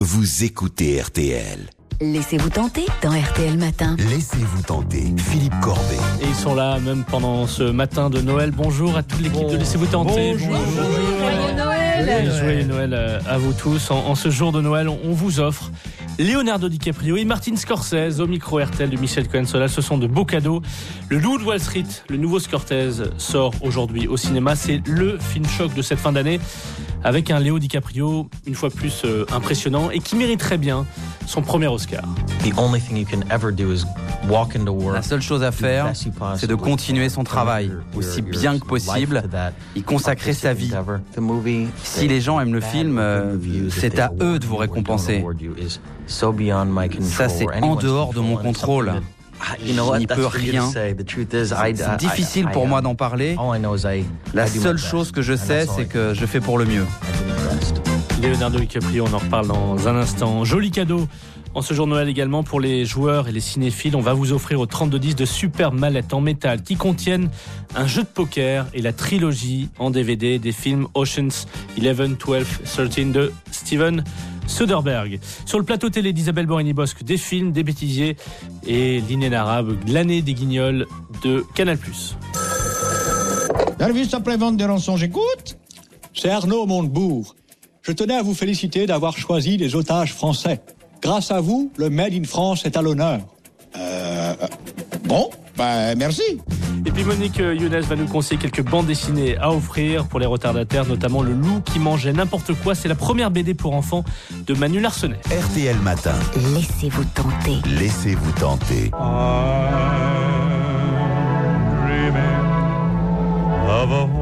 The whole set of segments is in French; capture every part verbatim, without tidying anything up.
Vous écoutez R T L. Laissez-vous tenter dans R T L Matin. Laissez-vous tenter, Philippe Corbet. Et ils sont là même pendant ce matin de Noël. Bonjour à toute l'équipe bon. de Laissez-vous tenter. Bonjour. Bonjour. Joyeux Noël. Joyeux Noël à vous tous. En, en ce jour de Noël, on vous offre Leonardo DiCaprio et Martin Scorsese au micro R T L de Michel Cohen-Solal. Ce sont de beaux cadeaux. Le Loup de Wall Street, le nouveau Scorsese, sort aujourd'hui au cinéma. C'est le film choc de cette fin d'année, avec un Léo DiCaprio, une fois plus euh, impressionnant, et qui mériterait bien son premier Oscar. La seule chose à faire, c'est de continuer son travail, aussi bien que possible, y consacrer sa vie. Si les gens aiment le film, euh, c'est à eux de vous récompenser. Ça, c'est en dehors de mon contrôle. Je n'y peux rien. C'est difficile pour moi d'en parler. La seule chose que je sais, c'est que je fais pour le mieux. Leonardo DiCaprio, on en reparle dans un instant. Joli cadeau en ce jour de Noël également pour les joueurs et les cinéphiles. On va vous offrir au trente-deux dix de superbes mallettes en métal qui contiennent un jeu de poker et la trilogie en D V D des films Ocean's eleven, twelve, thirteen de Steven Soderbergh. Sur le plateau télé d'Isabelle Borini-Bosque, des films, des bêtisiers et l'inénarrable L'année des guignols de Canal plus. Service après-vente des rançons, j'écoute. C'est Arnaud Montebourg. Je tenais à vous féliciter d'avoir choisi les otages français. Grâce à vous, le Made in France est à l'honneur. Euh... Bon, bah merci. Et puis Monique Younes va nous conseiller quelques bandes dessinées à offrir pour les retardataires, notamment Le Loup qui mangeait n'importe quoi. C'est la première B D pour enfants de Manu Larsonnet. R T L Matin. Laissez-vous tenter. Laissez-vous tenter. Of a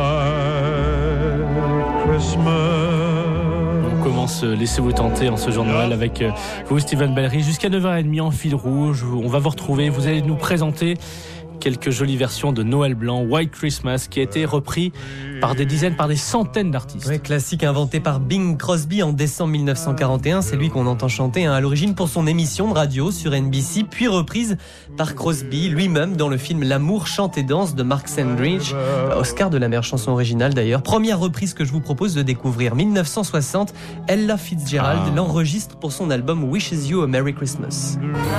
white Christmas. On commence Laissez-vous tenter en ce jour de Noël avec vous, Steven Bellery, jusqu'à neuf heures trente en fil rouge. On va vous retrouver, vous allez nous présenter quelques jolies versions de Noël blanc, White Christmas, qui a été repris par des dizaines, par des centaines d'artistes. Ouais, classique inventé par Bing Crosby en décembre mille neuf cent quarante et un. C'est lui qu'on entend chanter hein, à l'origine pour son émission de radio sur N B C, puis reprise par Crosby lui-même dans le film L'amour chante et danse de Mark Sandridge, Oscar de la meilleure chanson originale d'ailleurs. Première reprise que je vous propose de découvrir. mille neuf cent soixante, Ella Fitzgerald ah. l'enregistre pour son album Wishes You a Merry Christmas.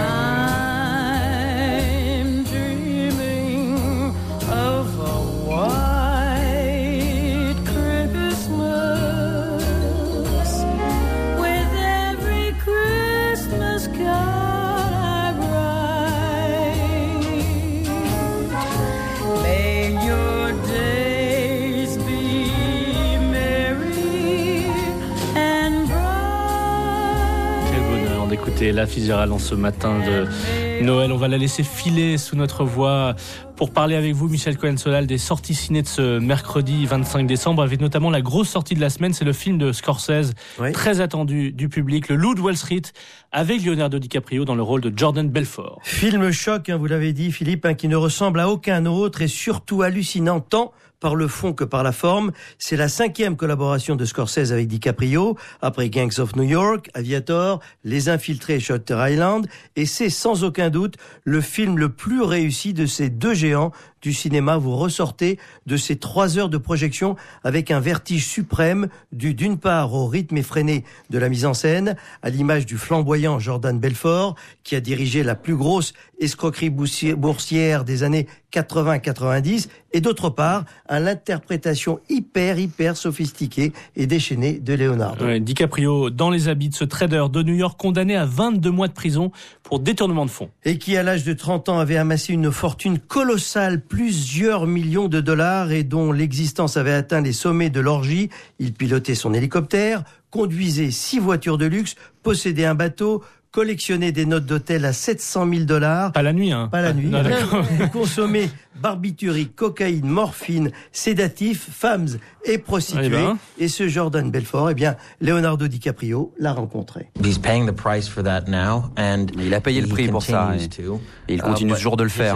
Écoutez, Ella Fitzgerald en ce matin de Noël. On va la laisser filer sous notre voix pour parler avec vous, Michel Cohen-Solal, des sorties ciné de ce mercredi vingt-cinq décembre, avec notamment la grosse sortie de la semaine. C'est le film de Scorsese, oui. très attendu du public, Le Loup de Wall Street, avec Leonardo DiCaprio dans le rôle de Jordan Belfort. Film choc, hein, vous l'avez dit, Philippe, hein, qui ne ressemble à aucun autre et surtout hallucinant tant par le fond que par la forme. C'est la cinquième collaboration de Scorsese avec DiCaprio, après Gangs of New York, Aviator, Les Infiltrés et Shutter Island, et c'est sans aucun doute le film le plus réussi de ces deux géants du cinéma. Vous ressortez de ces trois heures de projection avec un vertige suprême dû d'une part au rythme effréné de la mise en scène, à l'image du flamboyant Jordan Belfort, qui a dirigé la plus grosse escroquerie boursière des années quatre-vingts quatre-vingt-dix, et d'autre part à l'interprétation hyper hyper sophistiquée et déchaînée de Leonardo. Ouais, DiCaprio dans les habits de ce trader de New York condamné à vingt-deux mois de prison pour détournement de fonds. Et qui à l'âge de trente ans avait amassé une fortune colossale, plusieurs millions de dollars, et dont l'existence avait atteint les sommets de l'orgie. Il pilotait son hélicoptère, conduisait six voitures de luxe, possédait un bateau, collectionnait des notes d'hôtel à sept cent mille dollars. Pas la nuit, hein. Pas la nuit. Non, consommait barbiturique, cocaïne, morphine, sédatifs, femmes et prostituées. Ben. Et ce Jordan Belfort, eh bien, Leonardo DiCaprio l'a rencontré. He's paying the price for that now, and il a payé le prix pour ça. Et, et il continue uh, toujours de le faire.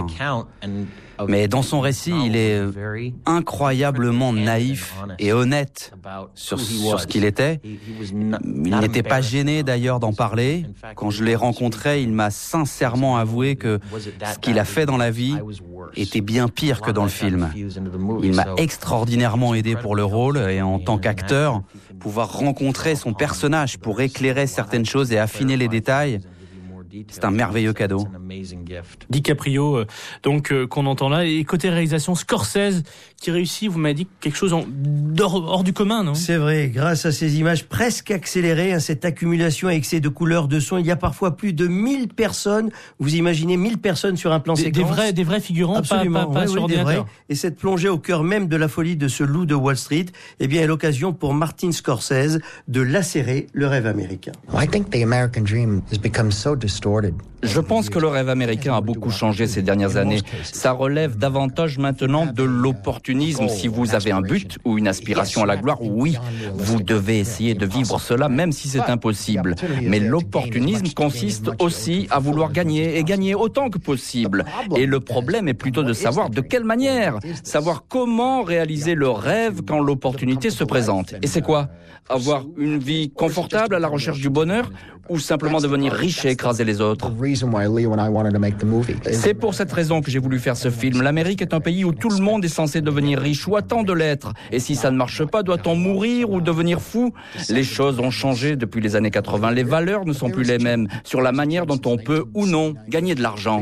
Mais dans son récit, il est incroyablement naïf et honnête sur, sur ce qu'il était. Il n'était pas gêné d'ailleurs d'en parler. Quand je l'ai rencontré, il m'a sincèrement avoué que ce qu'il a fait dans la vie était bien pire que dans le film. Il m'a extraordinairement aidé pour le rôle et en tant qu'acteur, pouvoir rencontrer son personnage pour éclairer certaines choses et affiner les détails. C'est un merveilleux cadeau. DiCaprio, euh, donc euh, qu'on entend là, et côté réalisation, Scorsese qui réussit, vous m'avez dit quelque chose en, hors, hors du commun, non ? C'est vrai, grâce à ces images presque accélérées, hein, cette accumulation et excès de couleurs, de sons, il y a parfois plus de mille personnes. Vous imaginez mille personnes sur un plan des, séquence. Des vrais, des vrais figurants, absolument, pas, pas, pas oui, sur oui, ordinateur. Et cette plongée au cœur même de la folie de ce loup de Wall Street, eh bien, est l'occasion pour Martin Scorsese de lacérer le rêve américain. I think the American dream has become so distorted. Je pense que le rêve américain a beaucoup changé ces dernières années. Ça relève davantage maintenant de l'opportunisme. Si vous avez un but ou une aspiration à la gloire, oui, vous devez essayer de vivre cela, même si c'est impossible. Mais l'opportunisme consiste aussi à vouloir gagner et gagner autant que possible. Et le problème est plutôt de savoir de quelle manière, savoir comment réaliser le rêve quand l'opportunité se présente. Et c'est quoi ? Avoir une vie confortable à la recherche du bonheur ou simplement devenir riche et écraser les autres. C'est pour cette raison que j'ai voulu faire ce film. L'Amérique est un pays où tout le monde est censé devenir riche ou attend de l'être. Et si ça ne marche pas, doit-on mourir ou devenir fou ? Les choses ont changé depuis les années quatre-vingts. Les valeurs ne sont plus les mêmes sur la manière dont on peut ou non gagner de l'argent.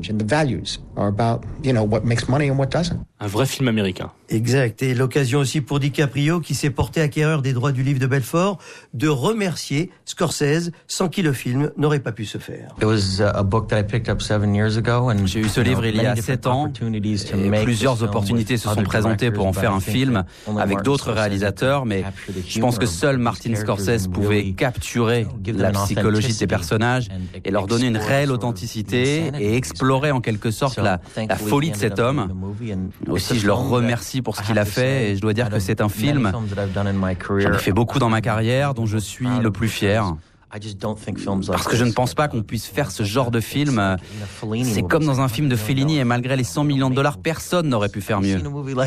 Un vrai film américain. Exact. Et l'occasion aussi pour DiCaprio, qui s'est porté acquéreur des droits du livre de Belfort, de remercier Scorsese, sans qui le film n'aurait pas pu se faire. J'ai eu ce livre il y a sept ans et plusieurs opportunités se sont présentées pour en faire un film avec d'autres réalisateurs, mais je pense que seul Martin Scorsese pouvait capturer la psychologie de ces personnages et leur donner une réelle authenticité et explorer en quelque sorte la, la folie de cet homme. Aussi, je le remercie pour ce qu'il a fait et je dois dire que c'est un film, j'en ai fait beaucoup dans ma carrière, dont je suis le plus fier. Parce que je ne pense pas qu'on puisse faire ce genre de film. C'est comme dans un film de Fellini et malgré les cent millions de dollars, personne n'aurait pu faire mieux.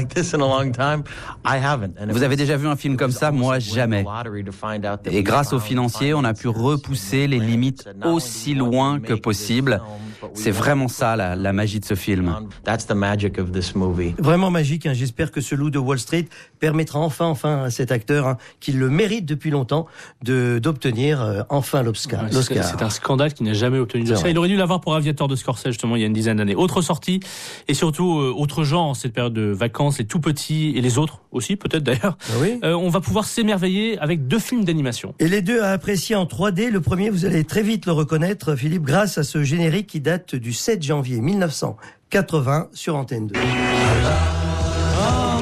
Vous avez déjà vu un film comme ça? Moi, jamais. Et grâce aux financiers, on a pu repousser les limites aussi loin que possible. C'est vraiment ça, la, la magie de ce film. Vraiment magique, hein. J'espère que ce loup de Wall Street permettra enfin, enfin à cet acteur, hein, qui le mérite depuis longtemps, de, d'obtenir euh, enfin l'Oscar. Ouais, c'est, c'est un scandale qui n'a jamais obtenu d'Oscar. Il aurait dû l'avoir pour Aviator de Scorsese, justement, il y a une dizaine d'années. Autre sortie, et surtout, euh, autre genre, en cette période de vacances, les tout petits et les autres aussi, peut-être d'ailleurs. Oui. Euh, on va pouvoir s'émerveiller avec deux films d'animation. Et les deux à apprécier en trois D. Le premier, vous allez très vite le reconnaître, Philippe, grâce à ce générique qui date du sept janvier mille neuf cent quatre-vingts sur Antenne deux. Oh.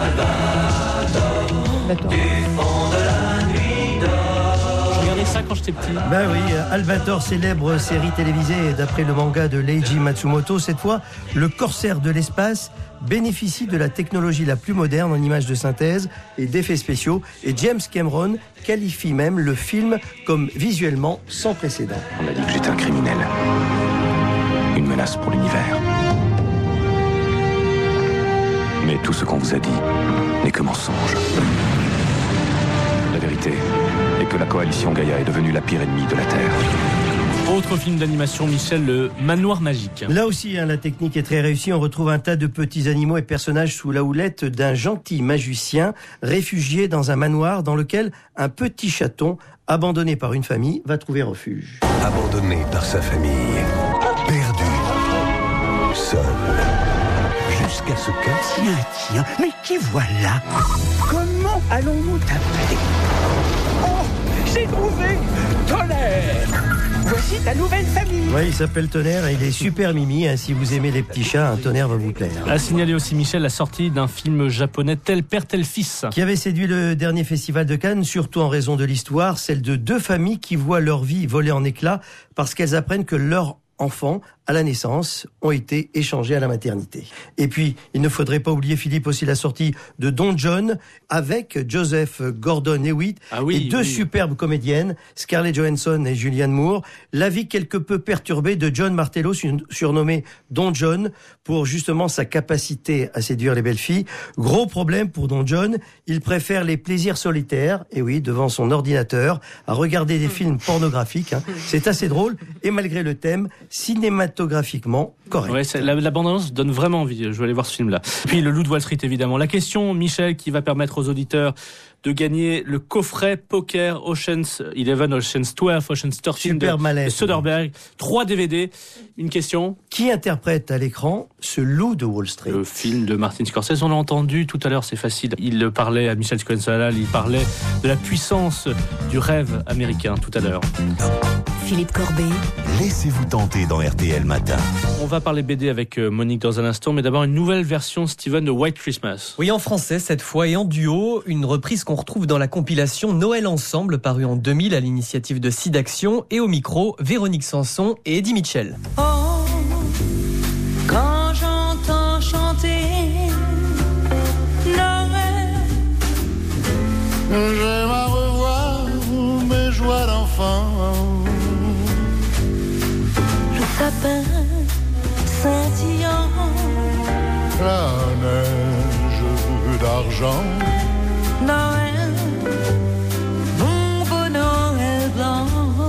Je regardais ça quand j'étais petit. Ben oui, Albator, célèbre série télévisée d'après le manga de Leiji Matsumoto. Cette fois, le corsaire de l'espace bénéficie de la technologie la plus moderne en images de synthèse et d'effets spéciaux. Et James Cameron qualifie même le film comme visuellement sans précédent. On a dit que j'étais un criminel. Une menace pour l'univers. Mais tout ce qu'on vous a dit n'est que mensonge. La vérité est que la coalition Gaïa est devenue la pire ennemie de la Terre. Autre film d'animation, Michel, le Manoir Magique. Là aussi, hein, la technique est très réussie. On retrouve un tas de petits animaux et personnages sous la houlette d'un gentil magicien réfugié dans un manoir dans lequel un petit chaton, abandonné par une famille, va trouver refuge. Abandonné par sa famille, perdu, seul, jusqu'à ce que... Tiens, tiens, mais qui voilà? Comment allons-nous t'appeler? Oh, j'ai trouvé Tonnerre! Voici ta nouvelle famille. Oui, il s'appelle Tonnerre et il est super mimi. Hein, si vous aimez les petits chats, un Tonnerre va vous plaire. A signalé aussi Michel la sortie d'un film japonais Tel père tel fils, qui avait séduit le dernier festival de Cannes, surtout en raison de l'histoire, celle de deux familles qui voient leur vie voler en éclats parce qu'elles apprennent que leur enfants, à la naissance, ont été échangés à la maternité. Et puis, il ne faudrait pas oublier, Philippe, aussi la sortie de Don John avec Joseph Gordon-Levitt ah oui, et deux oui. superbes comédiennes, Scarlett Johansson et Julianne Moore. La vie quelque peu perturbée de John Martello, surnommé Don John, pour justement sa capacité à séduire les belles filles. Gros problème pour Don John, il préfère les plaisirs solitaires, et oui, devant son ordinateur, à regarder des films pornographiques. Hein. C'est assez drôle, et malgré le thème cinématographique, cinématographiquement correct. Ouais, la, la bande-annonce donne vraiment envie. Je vais aller voir ce film-là. Puis le Loup de Wall Street, évidemment. La question, Michel, qui va permettre aux auditeurs de gagner le coffret poker Ocean's eleven, Ocean's twelve, Ocean's thirteen Super de, Mallette. de Soderbergh. Trois D V D. Une question. Qui interprète à l'écran ce Loup de Wall Street? Le film de Martin Scorsese, on l'a entendu tout à l'heure, c'est facile. Il parlait à Michel Cohen-Salal, il parlait de la puissance du rêve américain tout à l'heure. Philippe Corbet. Laissez-vous tenter dans R T L Matin. On va parler B D avec Monique dans un instant, mais d'abord une nouvelle version Steven de White Christmas. Oui, en français cette fois et en duo, une reprise qu'on retrouve dans la compilation Noël Ensemble, parue en deux mille à l'initiative de SIDAction, et au micro, Véronique Sanson et Eddie Mitchell. Oh, quand j'entends chanter Noël, j'aime à revoir mes joies d'enfant. Le sapin scintillant, la neige d'argent. Noël, mon beau Noël blanc.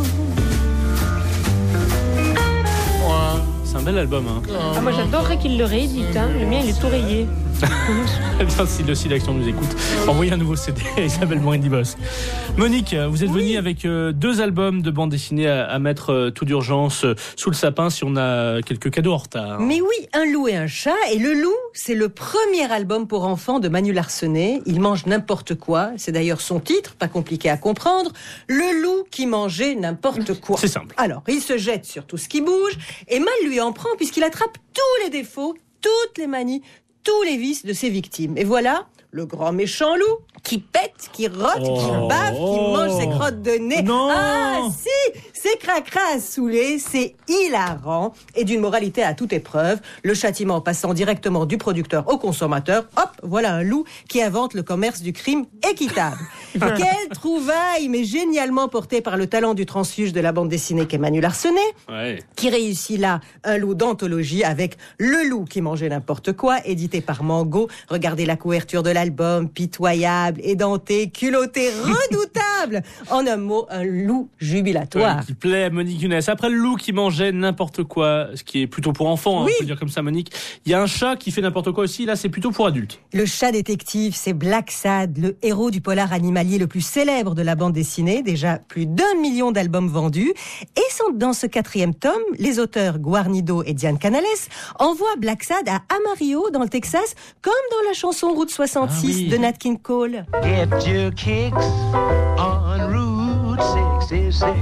C'est un bel album, hein. Ah, moi j'adorerais qu'il le réédite, hein. Le mien il est tout rayé. Si le SIDAction nous écoute, envoyez un nouveau C D à Isabelle Morendi-Bosque. Monique, vous êtes oui. venue avec euh, deux albums de bande dessinée à, à mettre euh, tout d'urgence euh, sous le sapin si on a quelques cadeaux en retard. Mais oui, Un loup et un chat. Et Le Loup, c'est le premier album pour enfants de Manu Larsenet. Il mange n'importe quoi. C'est d'ailleurs son titre, pas compliqué à comprendre. Le loup qui mangeait n'importe quoi. C'est simple. Alors, il se jette sur tout ce qui bouge et mal lui en prend puisqu'il attrape tous les défauts, toutes les manies, tous les vices de ses victimes. Et voilà le grand méchant loup qui pète, qui rote, oh, qui bave, qui oh, mange ses crottes de nez. Non. Ah si, c'est cracra à saouler, c'est hilarant et d'une moralité à toute épreuve. Le châtiment passant directement du producteur au consommateur. Hop, voilà un loup qui invente le commerce du crime équitable. Quelle trouvaille, mais génialement portée par le talent du transfuge de la bande dessinée qu'est Manu Larsenet, ouais. qui réussit là un loup d'anthologie avec Le Loup qui mangeait n'importe quoi, édité par Mango. Regardez la couverture de l'album, pitoyable, édenté, culotté, redoutable. En un mot, un loup jubilatoire. Ouais, qui plaît à Monique Younes. Après le loup qui mangeait n'importe quoi, ce qui est plutôt pour enfants, oui. hein, on peut dire comme ça, Monique. Il y a un chat qui fait n'importe quoi aussi, là c'est plutôt pour adultes. Le chat détective, c'est Black Sad, le héros du polar animalier le plus célèbre de la bande dessinée, déjà plus d'un million d'albums vendus. Et sont dans ce quatrième tome, les auteurs Guarnido et Diane Canales envoient Black Sad à Amarillo, dans le Texas, comme dans la chanson Route soixante-six ah, oui. de Nat King Cole. Get your kicks on Route sixty-six.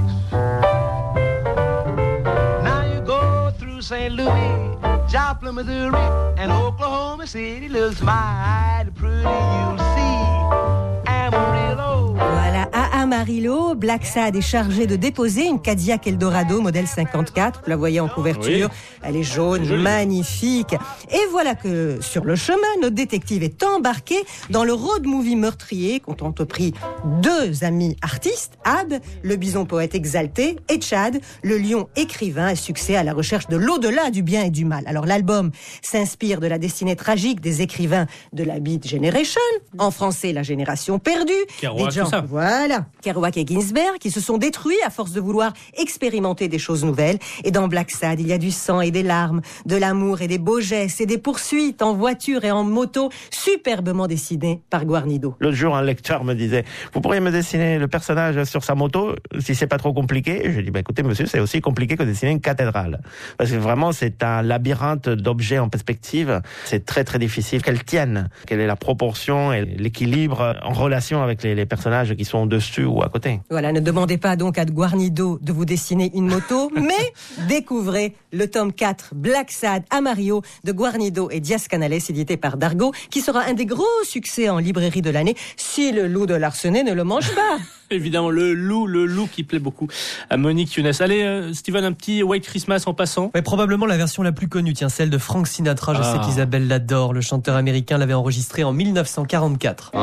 Now you go through Saint Louis, Joplin, Missouri, and Oklahoma City looks mighty pretty, you'll see Amarillo. Voilà, à Amarillo, Black Sad est chargé de déposer une Cadillac Eldorado modèle cinquante-quatre. Vous la voyez en couverture. Oui. Elle est jaune, Joli. magnifique. Et voilà que, sur le chemin, notre détective est embarqué dans le road movie meurtrier qu'ont entrepris deux amis artistes, Ab, le bison poète exalté, et Chad, le lion écrivain et succès à la recherche de l'au-delà du bien et du mal. Alors l'album s'inspire de la destinée tragique des écrivains de la Beat Generation, en français la génération perdue, Kerouac, des gens, ça. voilà, Kerouac et Ginsberg, qui se sont détruits à force de vouloir expérimenter des choses nouvelles. Et dans Black Sad, il y a du sang et des larmes, de l'amour et des beaux gestes et des poursuites en voiture et en moto, superbement dessinés par Guarnido. L'autre jour, un lecteur me disait, vous pourriez me dessiner le personnage sur sa moto, si c'est pas trop compliqué? Je dis, bah, écoutez, monsieur, c'est aussi compliqué que dessiner une cathédrale. Parce que vraiment, c'est un labyrinthe d'objets en perspective. C'est très, très difficile qu'elle tienne. Quelle est la proportion et l'équilibre en relation avec les, les personnages qui sont dessus ou à côté. Voilà, ne demandez pas donc à Guarnido de vous dessiner une moto, mais découvrez le tome quatre, Black Sad Amarillo, de Guarnido et Diaz Canales, édité par Dargaud, qui sera un des gros succès en librairie de l'année, si le loup de Larsenet ne le mange pas. Évidemment, le loup, le loup qui plaît beaucoup à Monique Younes. Allez, euh, Steven, un petit White Christmas en passant. Ouais, probablement la version la plus connue, tiens, celle de Frank Sinatra. Je ah. sais qu'Isabelle l'adore. Le chanteur américain l'avait enregistré en mille neuf cent quarante-quatre.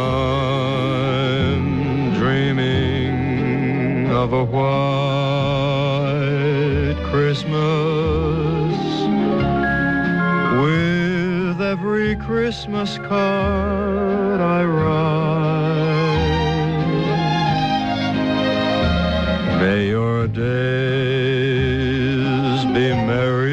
I'm dreaming of a white Christmas with every Christmas card I write. May your days be merry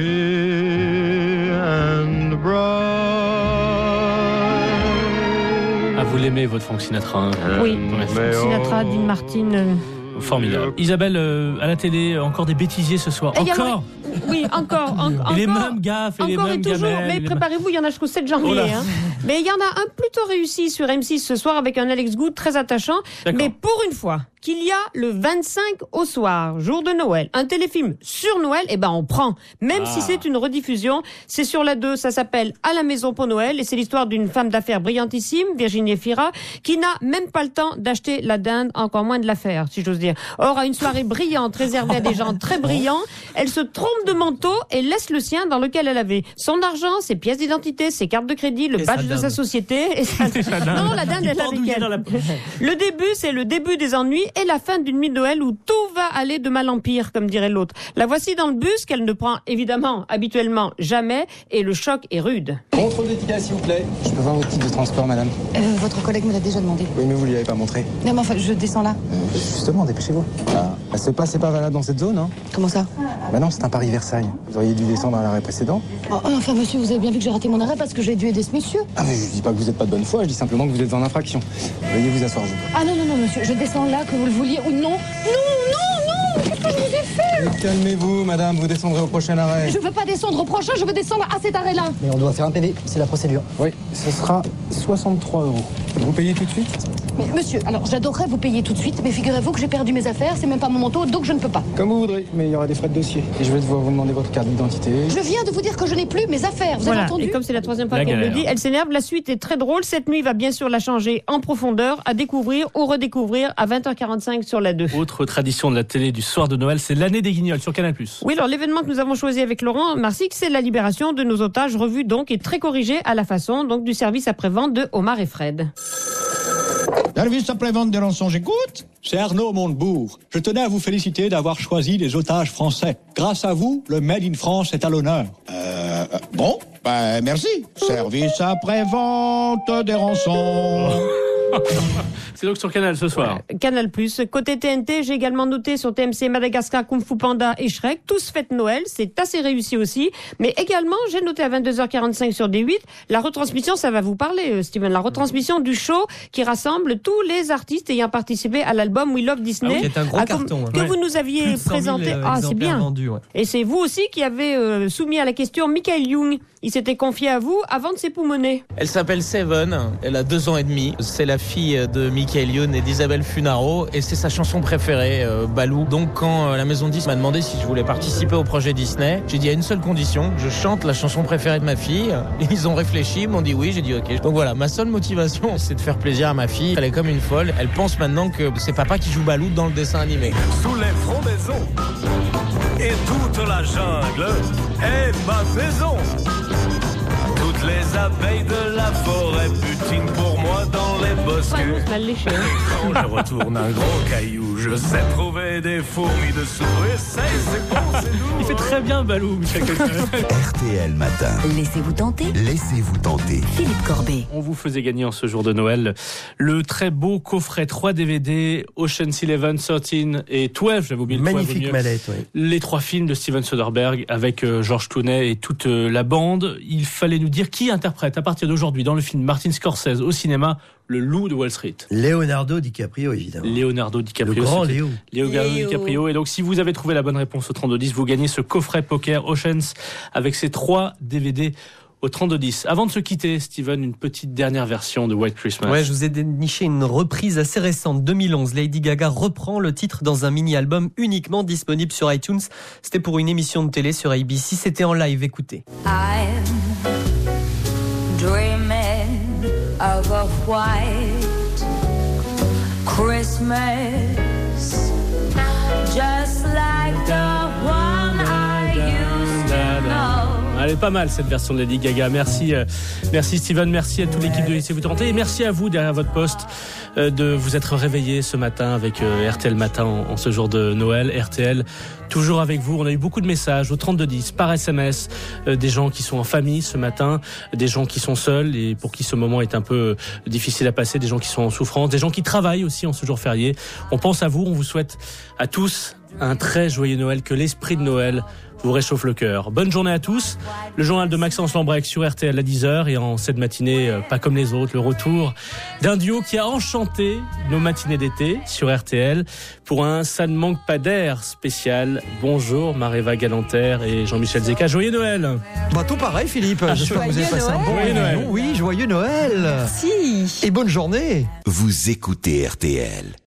l'aimez, votre Frank Sinatra. Hein. Oui, Ouais. Frank Sinatra, Dean Martin. euh, Formidable. Isabelle, euh, à la télé, encore des bêtisiers ce soir. Et il y a Encore moyen- Oui, encore. en- Et les encore, mêmes gaffes et les encore mêmes et toujours. gamelles, Mais et les préparez-vous, il y en a jusqu'au sept janvier. Oh là. hein. Mais il y en a un plutôt réussi sur M six ce soir avec un Alex Good très attachant. D'accord. Mais pour une fois, qu'il y a le vingt-cinq au soir, jour de Noël, un téléfilm sur Noël, eh ben on prend. Même Ah. si c'est une rediffusion, c'est sur la deux, ça s'appelle À la maison pour Noël et c'est l'histoire d'une femme d'affaires brillantissime, Virginie Efira, qui n'a même pas le temps d'acheter la dinde, encore moins de la faire, si j'ose dire. Or, à une soirée brillante réservée à des gens très brillants, elle se trompe de manteau et laisse le sien dans lequel elle avait son argent, ses pièces d'identité, ses cartes de crédit, le Et badge sa de dinde. sa société. Et sa... Non, la dinde, Il elle est avec pendouillait elle. dans la- Le début, c'est le début des ennuis et la fin d'une nuit de Noël où tout va aller de mal en pire, comme dirait l'autre. La voici dans le bus qu'elle ne prend évidemment, habituellement, jamais et le choc est rude. Contrôle d'étiquette, s'il vous plaît. Je peux voir votre titre de transport, madame? Euh, votre collègue me l'a déjà demandé. Oui, mais vous lui avez pas montré. Non, mais enfin, je descends là. Justement, dépêchez-vous. Ah, bah, c'est pas, c'est pas valable dans cette zone, hein? Comment ça? Bah non, c'est un Paris Versailles. Vous auriez dû descendre à l'arrêt précédent. Oh, enfin, monsieur, vous avez bien vu que j'ai raté mon arrêt parce que j'ai dû aider ce monsieur. Ah, mais je dis pas que vous êtes pas de bonne foi, je dis simplement que vous êtes en infraction. Veuillez vous asseoir, vous. Ah non, non, non, monsieur, je descends là, que vous le vouliez ou non. Non, non, non, qu'est-ce que je vous ai fait? Mais calmez-vous, madame, vous descendrez au prochain arrêt. Je veux pas descendre au prochain, je veux descendre à cet arrêt-là. Mais on doit faire un P V, c'est la procédure. Oui, ce sera soixante-trois euros. Vous payez tout de suite? Mais monsieur, alors j'adorerais vous payer tout de suite, mais figurez-vous que j'ai perdu mes affaires, c'est même pas mon manteau, donc je ne peux pas. Comme vous voudrez, mais il y aura des frais de dossier. Et je vais devoir vous demander votre carte d'identité. Je viens de vous dire que je n'ai plus mes affaires, vous Voilà, avez entendu? et comme c'est la troisième fois La qu'elle le galère. dit, elle s'énerve. La suite est très drôle. Cette nuit va bien sûr la changer en profondeur, à découvrir ou redécouvrir à vingt heures quarante-cinq sur la deux. Autre tradition de la télé du soir de Noël, c'est l'année des Guignols sur Canal plus. Oui, alors l'événement que nous avons choisi avec Laurent Marsic, c'est la libération de nos otages revus donc et très corrigés à la façon donc du service après-vente de Omar et Fred. Service après-vente des rançons, j'écoute. C'est Arnaud Montebourg. Je tenais à vous féliciter d'avoir choisi les otages français. Grâce à vous, le Made in France est à l'honneur. Euh, euh, bon, ben merci. Service après-vente des rançons. C'est donc sur Canal ce soir. Canal plus. Côté T N T, j'ai également noté sur T M C Madagascar, Kung Fu Panda et Shrek. Tous fêtent Noël. C'est assez réussi aussi. Mais également, j'ai noté à vingt-deux heures quarante-cinq sur D huit, la retransmission, ça va vous parler, euh, Steven, la retransmission du show qui rassemble tous les artistes ayant participé à l'album We Love Disney. Ah oui, qui est un gros Ah, carton, hein. Que Ouais. vous nous aviez Plus de cent mille, présenté. euh, Ah, c'est exemplaires bien. vendus, ouais. Et c'est vous aussi qui avez euh, soumis à la question Michael Young. Il s'était confié à vous avant de s'époumoner. Elle s'appelle Seven, elle a deux ans et demi. C'est la fille de Michael Youn et d'Isabelle Funaro et c'est sa chanson préférée, euh, Balou. Donc quand euh, la maison dix m'a demandé si je voulais participer au projet Disney, j'ai dit à une seule condition, je chante la chanson préférée de ma fille. Ils ont réfléchi, m'ont dit oui, j'ai dit ok. Donc voilà, ma seule motivation, c'est de faire plaisir à ma fille. Elle est comme une folle. Elle pense maintenant que c'est papa qui joue Balou dans le dessin animé. Sous les frondaisons et toute la jungle est ma maison. Toutes les abeilles de la forêt butinent pour moi dans les bosquets. Mal léché. Et quand je retourne un gros caillou, je sais trouver des fourmis dessous. Essaye, c'est bon, c'est doux. Il fait très bien Balou, Michel Coquelin. R T L Matin. Laissez-vous tenter. Laissez-vous tenter. Philippe Corbet. On vous faisait gagner en ce jour de Noël le très beau coffret trois D V D Ocean's Eleven, treize et douze, j'avais oublié le douze, Magnifique vaut mieux. mallette, oui. Les trois films de Steven Soderbergh avec euh, George Clooney et toute euh, la bande. Il fallait nous dire qui interprète à partir d'aujourd'hui dans le film Martin Scorsese au cinéma le loup de Wall Street. Leonardo DiCaprio, évidemment. Leonardo DiCaprio. Le grand c'était- Léo. Leonardo Léo. DiCaprio. Et donc, si vous avez trouvé la bonne réponse au trente-deux dix, vous gagnez ce coffret poker Oceans avec ces trois D V D au trente-deux dix. Avant de se quitter, Steven, une petite dernière version de White Christmas. Ouais, je vous ai déniché une reprise assez récente, deux mille onze. Lady Gaga reprend le titre dans un mini-album uniquement disponible sur iTunes. C'était pour une émission de télé sur A B C. C'était en live, écoutez. I'm dreaming of a white Christmas, just like the one I used to know. Elle est pas mal cette version de Lady Gaga. Merci, euh, merci Steven, merci à toute l'équipe de Laissez-vous tenter et merci à vous derrière votre poste euh, de vous être réveillés ce matin avec euh, R T L Matin en, en ce jour de Noël. R T L toujours avec vous. On a eu beaucoup de messages au trente-deux dix par S M S, euh, des gens qui sont en famille ce matin, des gens qui sont seuls et pour qui ce moment est un peu difficile à passer, des gens qui sont en souffrance, des gens qui travaillent aussi en ce jour férié. On pense à vous, on vous souhaite à tous un très joyeux Noël, que l'esprit de Noël vous réchauffe le cœur. Bonne journée à tous. Le journal de Maxence Lambrec sur R T L à dix heures et en cette matinée, euh, pas comme les autres, le retour d'un duo qui a enchanté nos matinées d'été sur R T L pour un Ça ne manque pas d'air spécial. Bonjour Maréva Galanter et Jean-Michel Zeka. Joyeux Noël. Bah tout pareil Philippe. Ah, J'espère que vous avez passé un bon joyeux Noël. Oui, joyeux Noël. Si. Et bonne journée. Vous écoutez R T L.